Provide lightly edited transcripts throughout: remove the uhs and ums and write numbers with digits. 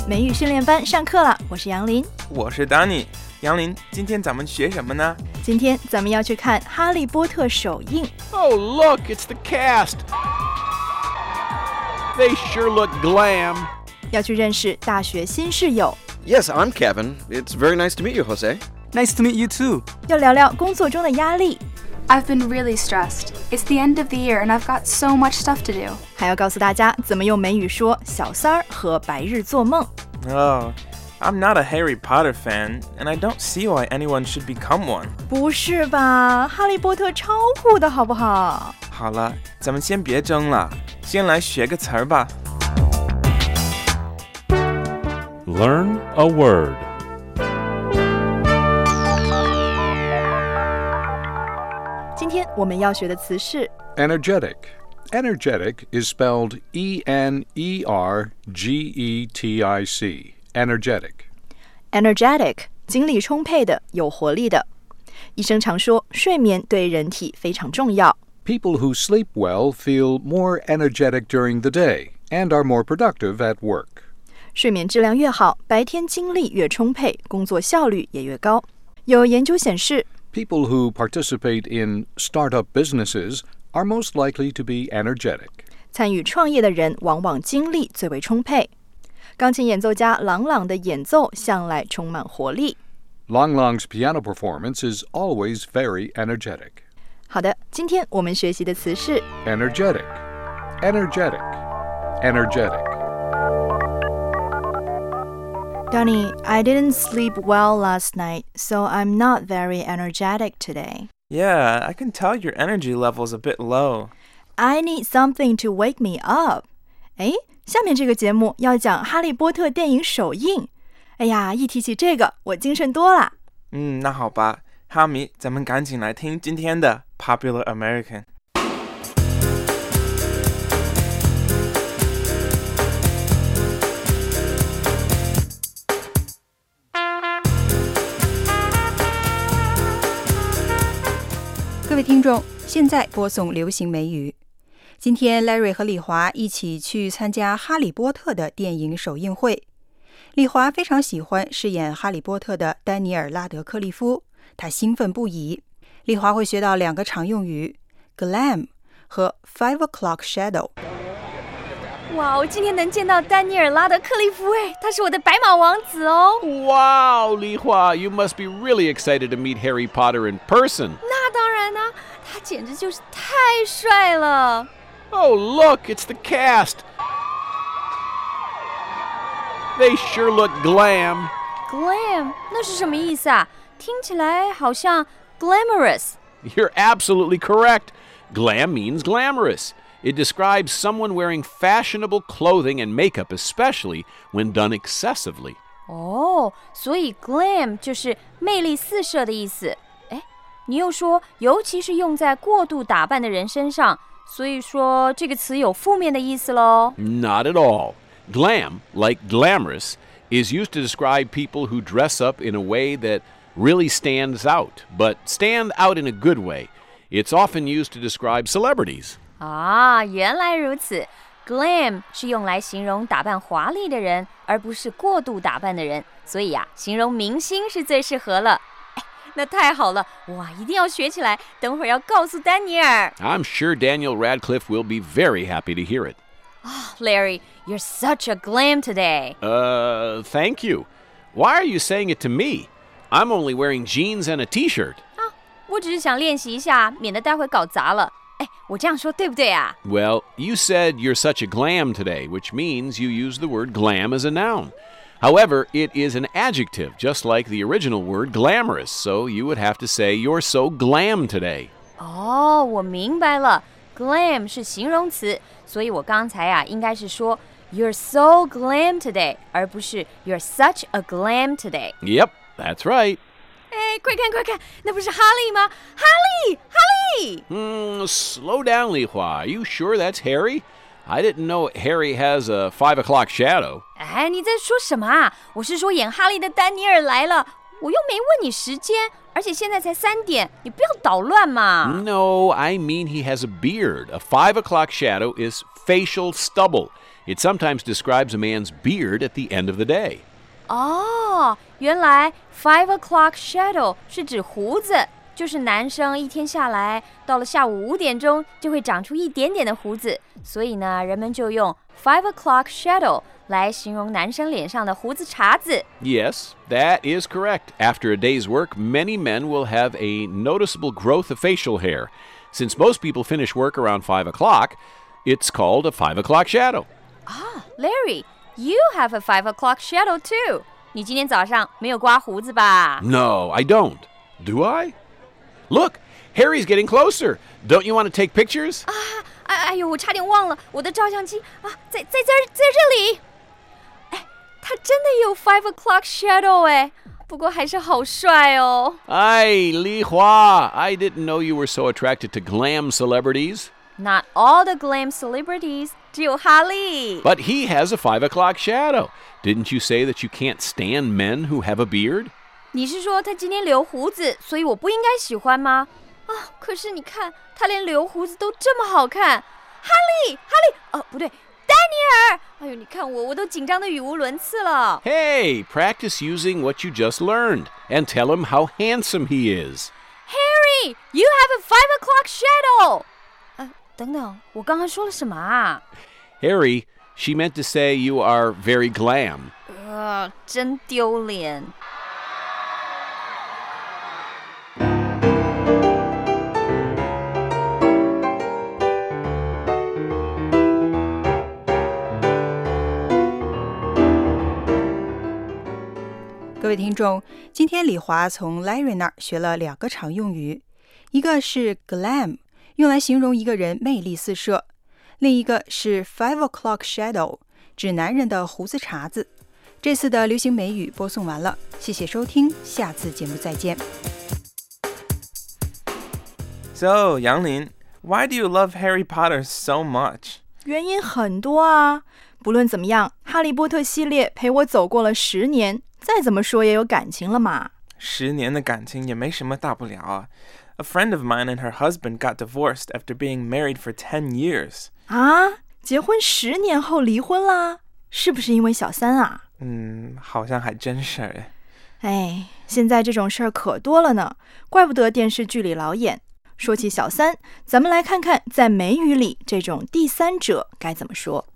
美语训练班上课了，我是杨林， 我是 Danny。杨林，今天咱们学什么呢？ 今天咱们要去看《哈利波特》首映。 Oh, look, it's the cast. They sure look glam. 要去认识大学新室友。 Yes, I'm Kevin. It's very nice to meet you, Jose. Nice to meet you too. 要聊聊工作中的压力。 I've been really stressed. It's the end of the year and I've got so much stuff to do. 还要告诉大家怎么用美语说小三儿和白日做梦。 Oh, I'm not a Harry Potter fan, and I don't see why anyone should become one. 不是吧？哈利波特超酷的好不好？ 好了，咱们先别争了，先来学个词儿吧。 Learn a word. 今天我们要学的词是 Energetic. Energetic is spelled E-N-E-R-G-E-T-I-C. Energetic. energetic， 精力充沛的，有活力的。医生常说，睡眠对人体非常重要。 People who sleep well feel more energetic during the day and are more productive at work. 睡眠质量越好，白天精力越充沛，工作效率也越高。有研究显示， People who participate in startup businesses are most likely to be energetic. 参与创业的人往往精力最为充沛。钢琴演奏家郎朗的演奏向来充满活力。 Lang Lang's piano performance is always very energetic. 好的，今天我们学习的词是 Energetic. Energetic. Energetic. Donnie, I didn't sleep well last night, so I'm not very energetic today. Yeah, I can tell your energy level's a bit low. I need something to wake me up. 诶，下面这个节目要讲哈利波特电影首映。哎呀，一提起这个，我精神多了。 那好吧，哈迷，咱们赶紧来听今天的 Popular American。 各位听众，现在播送流行美语。今天 Larry 和李华一起去参加哈利波特的电影首映会。李华非常喜欢饰演哈利波特的丹尼尔·拉德克利夫，他兴奋不已。李华会学到2个常用语 glam 和 5 o'clock shadow。 哇，我今天能见到丹尼尔·拉德克利夫，他是我的白马王子哦。 Wow, Li Hua, you must be really excited to meet Harry Potter in person. 那当然啦，他简直就是太帅了。 Oh, look, it's the cast. They sure look glam. Glam 那是什么意思啊？听起来好像 glamorous。 You're absolutely correct. Glam means glamorous. It describes someone wearing fashionable clothing and makeup, especially when done excessively. 哦，所以 glam 就是魅力四射的意思。哎，你又说，尤其是用在过度打扮的人身上，所以说这个词有负面的意思咯。 Not at all. Glam, like glamorous, is used to describe people who dress up in a way that really stands out, but stand out in a good way. It's often used to describe celebrities. 啊，原来如此。Glam 是用来形容打扮华丽的人，而不是过度打扮的人，所以啊，形容明星是最适合了。哎，那太好了，哇，一定要学起来，等会儿要告诉丹尼尔。 I'm sure Daniel Radcliffe will be very happy to hear it. Larry, you're such a glam today. Thank you. Why are you saying it to me? I'm only wearing jeans and a t-shirt. 我只是想练习一下，免得待会搞砸了。哎，我这样说对不对啊？ Well, you said you're such a glam today, which means you use the word glam as a noun. However, it is an adjective, just like the original word glamorous, so you would have to say you're so glam today. 哦，我明白了。Glam 是形容词，所以我刚才啊应该是说 You're so glam today， 而不是 You're such a glam today。 Yep, that's right. 哎，快看快看，那不是哈利吗？哈利，哈利！ Slow down, Li Hua. Are you sure that's Harry? I didn't know Harry has a 5 o'clock shadow. 哎，你在说什么啊？我是说演哈利的丹尼尔来了，我又没问你时间，而且现在才3点，你不要捣乱嘛。 No, I mean he has a beard. A 5 o'clock shadow is facial stubble. It sometimes describes a man's beard at the end of the day. 哦，原来 5 o'clock shadow 是指胡子，就是男生一天下来，到了下午5点钟就会长出一点点的胡子，所以呢，人们就用 5 o'clock shadow 来形容男生脸上的胡子茬子。 Yes, that is correct. After a day's work, many men will have a noticeable growth of facial hair. Since most people finish work around 5 o'clock, it's called a 5 o'clock shadow. Larry, you have a 5 o'clock shadow too. 你今天早上没有刮胡子吧？ No, I don't. Do I? Look, Harry's getting closer. Don't you want to take pictures? 哎呦，我差点忘了，我的照相机啊，在这里。哎，他真的有5 o'clock shadow 哎，不过还是好帅哦。 Ay, Li Hua, I didn't know you were so attracted to glam celebrities. Not all the glam celebrities, 只有哈利。 But he has a 5 o'clock shadow. Didn't you say that you can't stand men who have a beard? 你是说他今天留胡子，所以我不应该喜欢吗？啊，可是你看，他连留胡子都这么好看。哈利，不对，丹尼尔。哎呦，你看我都紧张得语无伦次了。 Hey, practice using what you just learned and tell him how handsome he is. Harry, you have a 5 o'clock shadow. 等等，我刚刚说了什么啊？ Harry, she meant to say you are very glam. 真丢脸。 各位听众，今天李华从 Larry 那儿学了2个常用语，一个是 glam， 用来形容一个人魅力四射，另一个是 5 o'clock shadow， 指男人的胡子茬子。这次的流行美语播送完了，谢谢收听，下次节目再见。 So, Yanglin, why do you love Harry Potter so much? 原因很多啊，不论怎么样，哈利波特系列陪我走过了10年，再怎么说也有感情了嘛。 10年的感情也没什么大不了啊。A friend of mine and her husband got divorced after being married for 10 years. 啊，结婚10年后离婚啦？是不是因为小三啊？ 好像还真是哎。 哎，现在这种事儿可多了呢，怪不得电视剧里老演。说起小三，咱们来看看在美语里这种第三者该怎么说。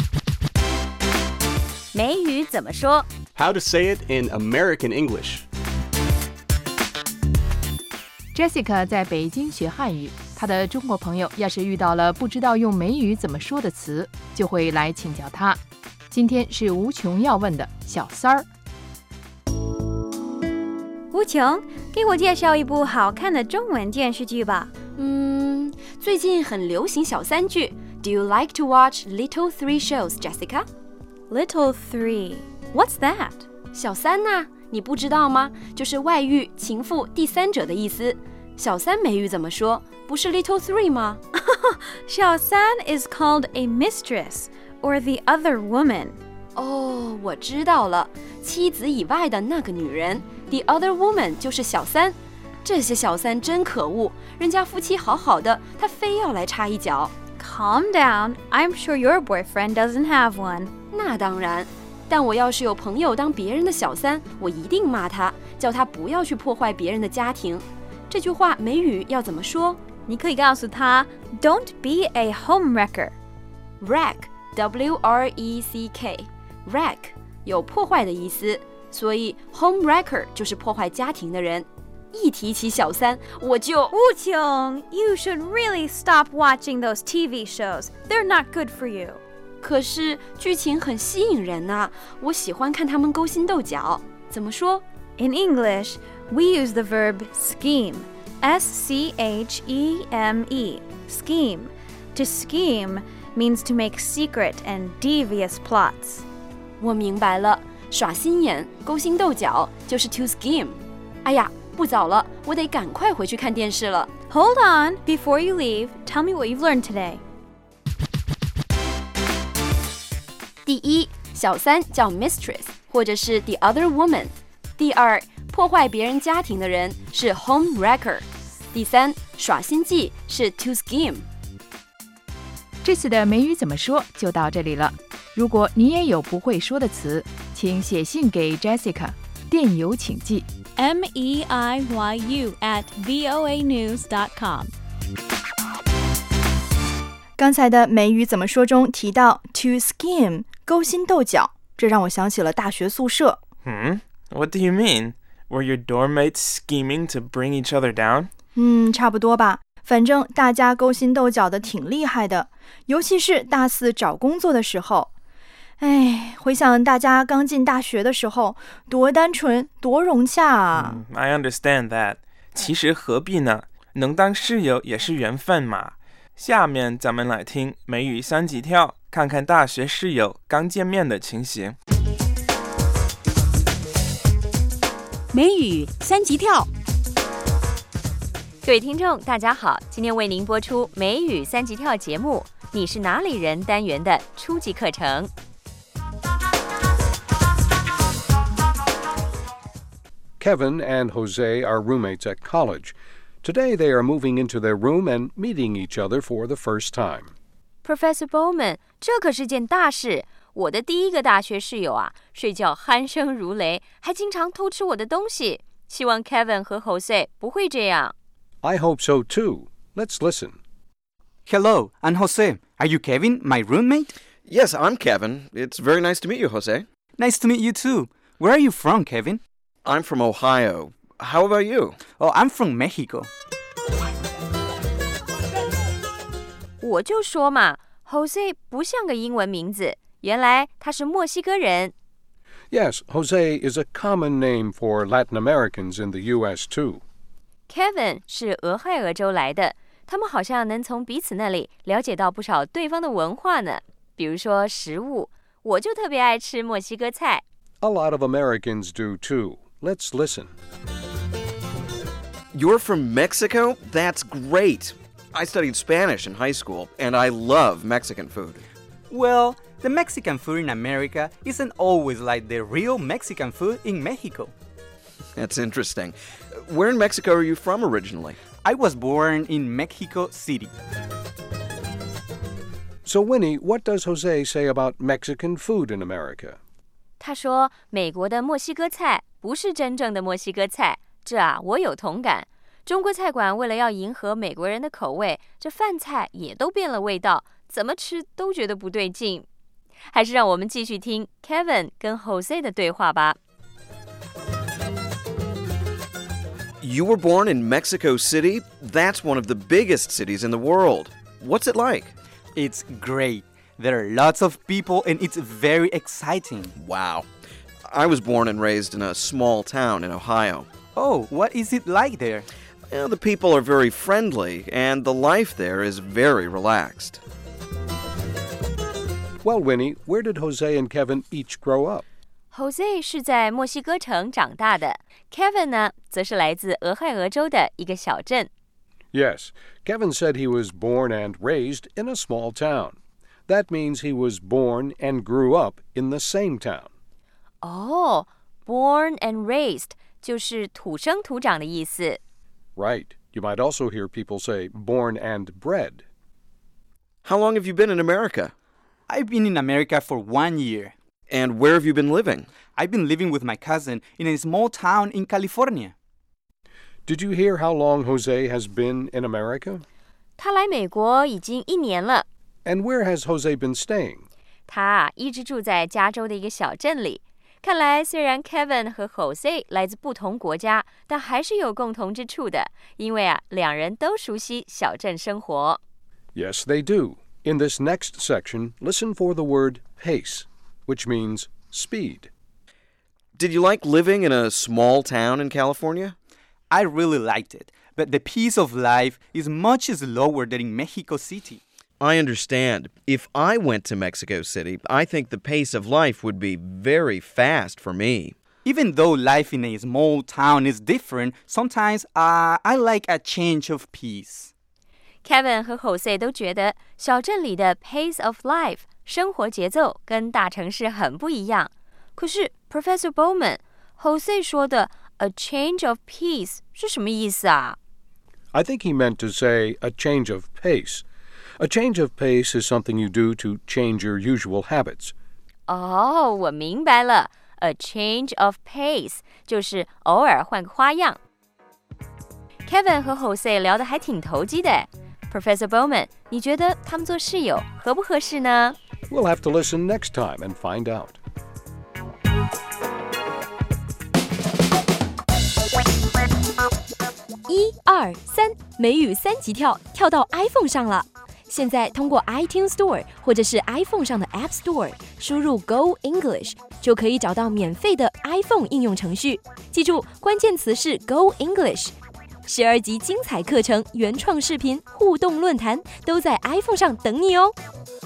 美语怎么说？ How to say it in American English. Jessica 在北京学汉语，她的中国朋友要是遇到了不知道用美语怎么说的词，就会来请教她。今天是无穷要问的小三儿。 无穷，给我介绍一部好看的中文电视剧吧。 最近很流行小三剧。Do you like to watch Little Three shows, Jessica? Little Three, what's that? 小三呐，你不知道吗？就是外遇、情妇、第三者的意思。小三美语怎么说？不是 Little Three 吗？ 小三 is called a mistress or the other woman. 哦，我知道了，妻子以外的那个女人 ，the other woman 就是小三。这些小三真可恶，人家夫妻好好的，他非要来插一脚。 Calm down, I'm sure your boyfriend doesn't have one. 那当然，但我要是有朋友当别人的小三，我一定骂他，叫他不要去破坏别人的家庭。这句话美语要怎么说？ 你可以告诉他 ，Don't be a homewrecker. Wreck, W-R-E-C-K, wreck 有破坏的意思，所以 homewrecker 就是破坏家庭的人。一提起小三，我就无穷 You should really stop watching those TV shows. They're not good for you. 可是剧情很吸引人呐，我喜欢看他们勾心斗角。怎么说？ In English, we use the verb scheme. S-C-H-E-M-E. Scheme. To scheme means to make secret and devious plots. 我明白了，耍心眼、勾心斗角就是 to scheme。哎呀，不早了，我得赶快回去看电视了。 Hold on, before you leave, tell me what you've learned today. 第一，小三叫 mistress 或者是 the other woman。第二，破坏别人家庭的人是 homewrecker。第三，耍心计是 to scheme。 这次的美语怎么说就到这里了。如果你也有不会说的词，请写信给 Jessica， 电邮请寄 meiyu@voanews.com。 刚才的美语怎么说中提到 to scheme 勾心斗角，这让我想起了大学宿舍。 What do you mean? Were your dorm mates scheming to bring each other down? 差不多吧。反正大家勾心斗角的挺厉害的，尤其是大四找工作的时候。回想大家刚进大学的时候，多单纯，多融洽啊。 I understand that. 其实何必呢？能当室友也是缘分嘛。下面咱们来听美语三级跳，看看大学室友刚见面的情形。 美语三级跳。 各位听众大家好，今天为您播出美语三级跳节目，你是哪里人单元的初级课程。 Kevin and Jose are roommates at college. Today they are moving into their room and meeting each other for the first time. Professor Bowman， 这可是件大事。我的第一个大学室友啊，睡觉鼾声如雷，还经常偷吃我的东西。希望 Kevin 和 Jose 不会这样。 I hope so too. Let's listen. Hello, I'm Jose. Are you Kevin, my roommate? Yes, I'm Kevin. It's very nice to meet you, Jose. Nice to meet you too. Where are you from, Kevin? I'm from Ohio. How about you? Oh, I'm from Mexico. 我就说嘛 ，Jose 不像个英文名字，原来他是墨西哥人。 Yes, Jose is a common name for Latin Americans in the U.S. too. Kevin 是俄亥俄州来的，他们好像能从彼此那里了解到不少对方的文化呢。比如说食物，我就特别爱吃墨西哥菜。 A lot of Americans do too. Let's listen. You're from Mexico? That's great. I studied Spanish in high school, and I love Mexican food. Well, the Mexican food in America isn't always like the real Mexican food in Mexico. That's interesting. Where in Mexico are you from originally? I was born in Mexico City. So, Winnie, what does Jose say about Mexican food in America? 他说，美国的墨西哥菜不是真正的墨西哥菜，这我有同感。中国菜馆为了要迎合美国人的口味，这饭菜也都变了味道，怎么吃都觉得不对劲。还是让我们继续听 Kevin 跟 Jose 的对话吧。 You were born in Mexico City? That's one of the biggest cities in the world. What's it like? It's great. There are lots of people and it's very exciting. Wow. I was born and raised in a small town in Ohio. Oh, what is it like there? The people are very friendly and the life there is very relaxed. Well, Winnie, where did Jose and Kevin each grow up? Jose 是在墨西哥城长大的 ，Kevin 呢，则是来自俄亥俄州的一个小镇。 Yes, Kevin said he was born and raised in a small town. That means he was born and grew up in the same town. Born and raised 就是土生土长的意思。 Right. You might also hear people say born and bred. How long have you been in America? I've been in America for 1 year. And where have you been living? I've been living with my cousin in a small town in California. Did you hear how long Jose has been in America? 他来美国已经1年了。 And where has Jose been staying? 他一直住在加州的一个小镇里。看来虽然 Kevin 和 Jose 来自不同国家，但还是有共同之处的，因为两人都熟悉小镇生活。 Yes, they do. In this next section, listen for the word pace, which means speed. Did you like living in a small town in California? I really liked it, but the pace of life is much slower than in Mexico City. I understand. If I went to Mexico City, I think the pace of life would be very fast for me. Even though life in a small town is different, sometimes I like a change of pace. Kevin 和 Jose 都觉得小镇里的 pace of life 生活节奏跟大城市很不一样。可是 Professor Bowman Jose 说的 a change of pace 是什么意思啊？ I think he meant to say a change of pace. A change of pace is something you do to change your usual habits. 哦，我明白了。A change of pace 就是偶尔换个花样。Kevin 和 Jose 聊得还挺投机的。Professor Bowman， 你觉得他们做室友合不合适呢？ We'll have to listen next time and find out. 1、2、3，美语3级跳，跳到 iPhone 上了。现在通过 iTunes Store 或者是 iPhone 上的 App Store 输入 Go English 就可以找到免费的 iPhone 应用程序。记住，关键词是 Go English。12集精彩课程、原创视频、互动论坛都在 iPhone 上等你哦。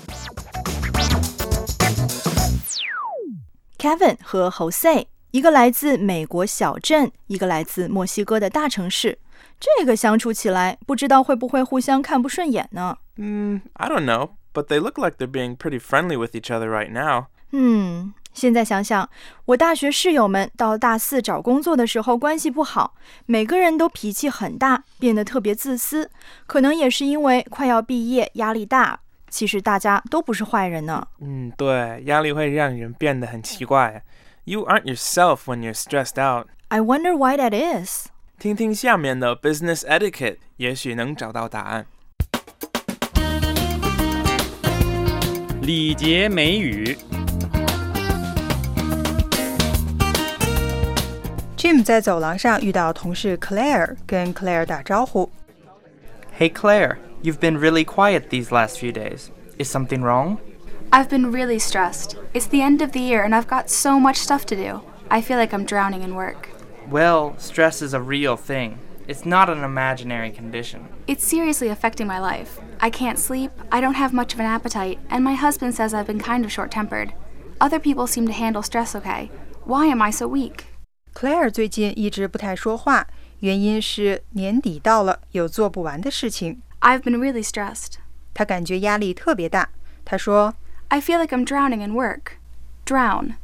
Kevin 和 Jose， 一个来自美国小镇，一个来自墨西哥的大城市。这个相处起来，不知道会不会互相看不顺眼呢 ？I don't know, but they look like they're being pretty friendly with each other right now. 现在想想，我大学室友们到大4找工作的时候关系不好，每个人都脾气很大，变得特别自私，可能也是因为快要毕业，压力大。其实大家都不是坏人呢。 对，压力会让人变得很奇怪。You aren't yourself when you're stressed out. I wonder why that is. 听听下面的 business etiquette， 也许能找到答案。 礼节美语。 Jim 在走廊上遇到同事 Claire， 跟 Claire 打招呼。 Hey Claire, you've been really quiet these last few days. Is something wrong? I've been really stressed. It's the end of the year and I've got so much stuff to do. I feel like I'm drowning in work. Well, stress is a real thing. It's not an imaginary condition. It's seriously affecting my life. I can't sleep, I don't have much of an appetite, and my husband says I've been kind of short-tempered. Other people seem to handle stress okay. Why am I so weak? Claire 最近一直不太说话，原因是年底到了，有做不完的事情。 I've been really stressed. 她感觉压力特别大。她说 I feel like I'm drowning in work. Drown.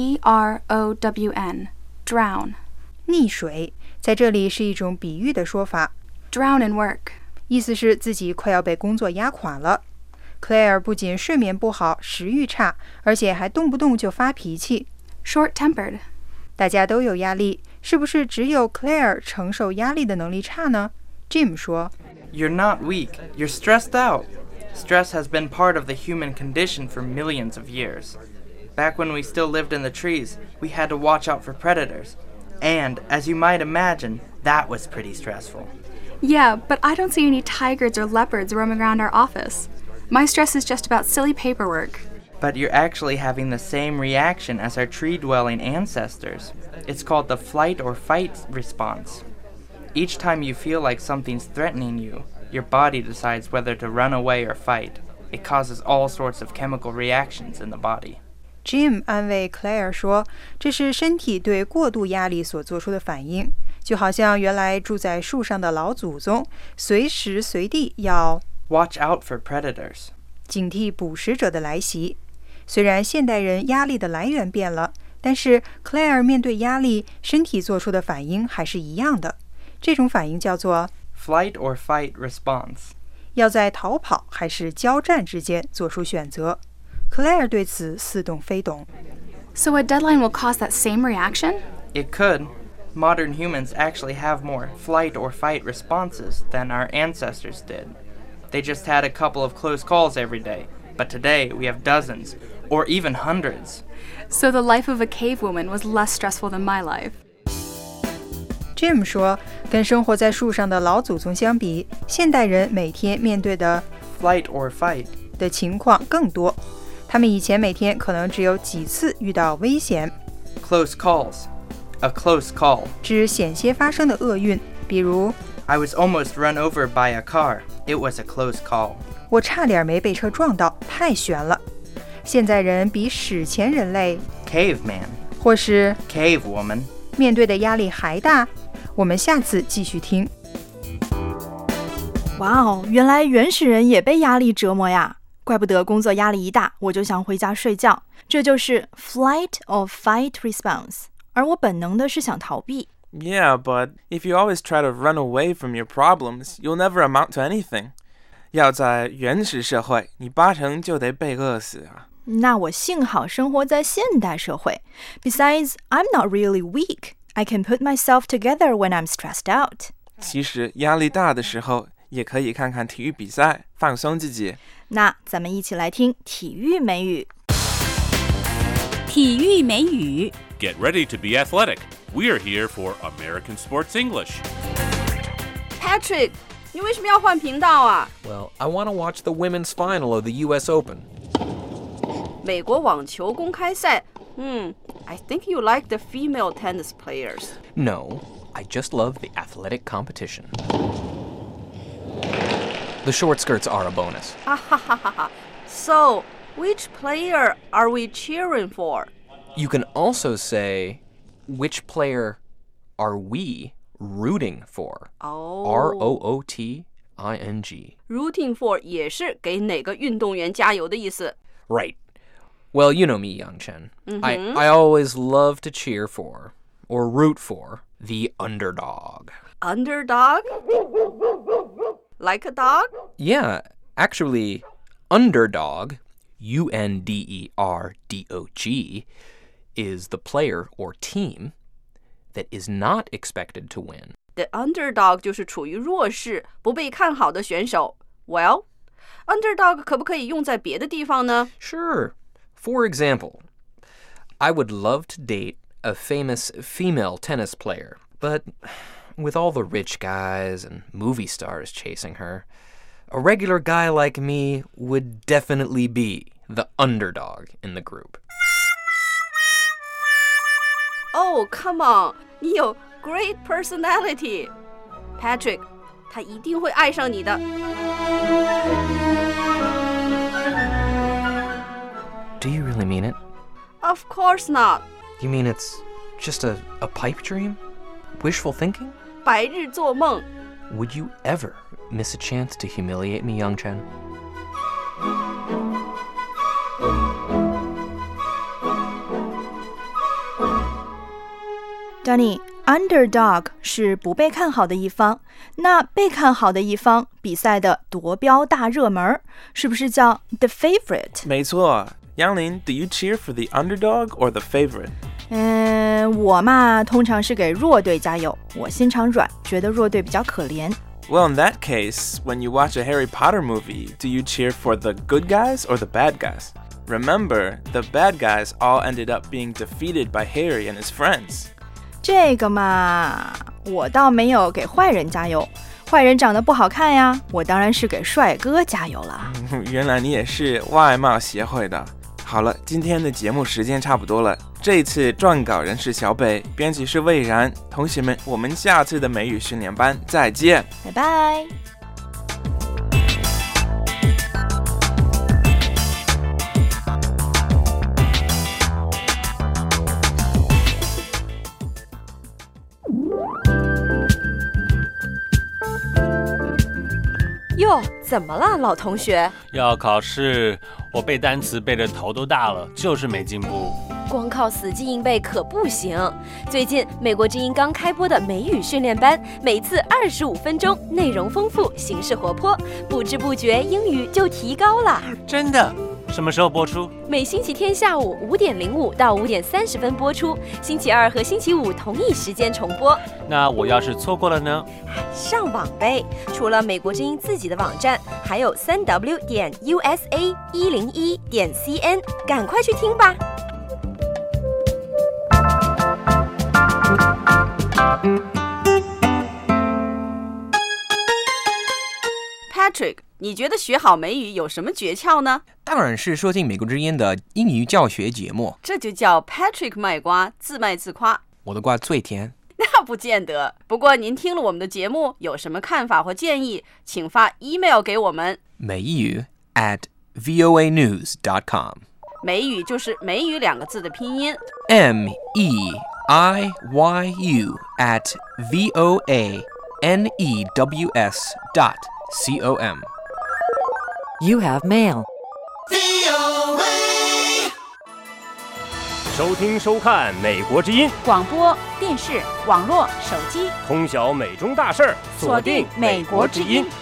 D-R-O-W-N. Drown. 溺水在这里是一种比喻的说法。 Drown in work. 意思是自己快要被工作压垮了。Claire 不仅睡眠不好，食欲差，而且还动不动就发脾气。 Short-tempered. 大家都有压力，是不是只有 Claire 承受压力的能力差呢？ Jim 说 You're not weak, you're stressed out. Stress has been part of the human condition for millions of years. Back when we still lived in the trees, we had to watch out for predators. And, as you might imagine, that was pretty stressful. Yeah, but I don't see any tigers or leopards roaming around our office. My stress is just about silly paperwork. But you're actually having the same reaction as our tree-dwelling ancestors. It's called the flight or fight response. Each time you feel like something's threatening you, your body decides whether to run away or fight. It causes all sorts of chemical reactions in the body. Jim 安慰 Claire 说，这是身体对过度压力所做出的反应，就好像原来住在树上的老祖宗，随时随地要 watch out for predators， 警惕捕食者的来袭。虽然现代人压力的来源变了，但是 Claire 面对压力，身体做出的反应还是一样的。这种反应叫做 flight or fight response， 要在逃跑还是交战之间做出选择。Claire 对此似懂非懂。 So a deadline will cause that same reaction? It could. Modern humans actually have more flight or fight responses than our ancestors did. They just had a couple of close calls every day, but today we have dozens, or even hundreds. So the life of a cave woman was less stressful than my life. Jim 说，跟生活在树上的老祖宗相比，现代人每天面对的 flight or fight 的情况更多。他们以前每天可能只有几次遇到危险。 Close calls. A close call. 指险些发生的厄运，比如 I was almost run over by a car. It was a close call. 我差点没被车撞到，太悬了。现在人比史前人类 Caveman 或是 Cave woman 面对的压力还大。我们下次继续听。 哇哦，原来原始人也被压力折磨呀！怪不得工作压力一大，我就想回家睡觉。这就是 flight or fight response， 而我本能的是想逃避。 Yeah, but if you always try to run away from your problems, you'll never amount to anything. 要在原始社会，你8成就得被饿死啊。 那我幸好生活在现代社会。Besides, I'm not really weak. I can put myself together when I'm stressed out. 其实压力大的时候，也可以看看体育比赛，放松自己。 那咱们一起来听体育美语。 体育美语 Get ready to be athletic. We're here for American Sports English. Patrick, 你为什么要换频道啊？ Well, I want to watch the women's final of the US Open. 美国网球公开赛。I think you like the female tennis players. No, I just love the athletic competition. The short skirts are a bonus. So, which player are we cheering for? You can also say, which player are we rooting for? R-O-O-T-I-N-G. Rooting for 也是给哪个运动员加油的意思。 Right. Well, you know me, Yang Chen. I always love to cheer for, or root for, the underdog. Underdog? Like a dog? Yeah, actually, underdog, U-N-D-E-R-D-O-G, is the player or team that is not expected to win. The underdog 就是处于弱势、不被看好的选手。Well, underdog 可不可以用在别的地方呢？ Sure. For example, I would love to date a famous female tennis player, but with all the rich guys and movie stars chasing her, a regular guy like me would definitely be the underdog in the group. Oh, come on. 你有 great personality. Patrick, 他一定会爱上你的。 Do you really mean it? Of course not. You mean it's just a pipe dream? Wishful thinking? 白日做梦。 Would you ever miss a chance to humiliate me, Yang Chen? Danny, underdog 是不被看好的一方，那被看好的一方比赛的夺标大热门，是不是叫 the favorite？ 没错。杨林 ，Do you cheer for the underdog or the favorite？ 我嘛，通常是给弱队加油。我心肠软，觉得弱队比较可怜。 Well, in that case, when you watch a Harry Potter movie, do you cheer for the good guys or the bad guys? Remember, the bad guys all ended up being defeated by Harry and his friends. 这个嘛，我倒没有给坏人加油。坏人长得不好看呀，我当然是给帅哥加油了。 原来你也是外貌协会的。好了，今天的节目时间差不多了。这一次撰稿人是小北，编辑是魏然。同学们，我们下次的美语训练班再见， 拜拜。 哟，怎么了，老同学？ 要考试，我背单词背得头都大了，就是没进步。 光靠死记硬背可不行。最近美国之音刚开播的美语训练班，每次25分钟，内容丰富，形式活泼，不知不觉英语就提高了。 真的？什么时候播出？ 每星期天下午5点05到5点30分播出，星期二和星期五同一时间重播。 那我要是错过了呢？ 上网呗，除了美国之音自己的网站，还有3w.usa101.cn， 赶快去听吧。 Patrick， 你觉得学好美语有什么诀窍呢？ 当然是收听美国之音的英语教学节目。 这就叫 Patrick 卖瓜，自卖自夸。 我的瓜最甜。 那不见得。不过您听了我们的节目，有什么看法或建议，请发 email 给我们。 美语 @voanews.com。 美语就是美语2个字的拼音。 MEIYU @voanews.com。 You have mail. VOA 收听收看美国之音广播电视网络手机， 通晓美中大事儿， 锁定美国之音。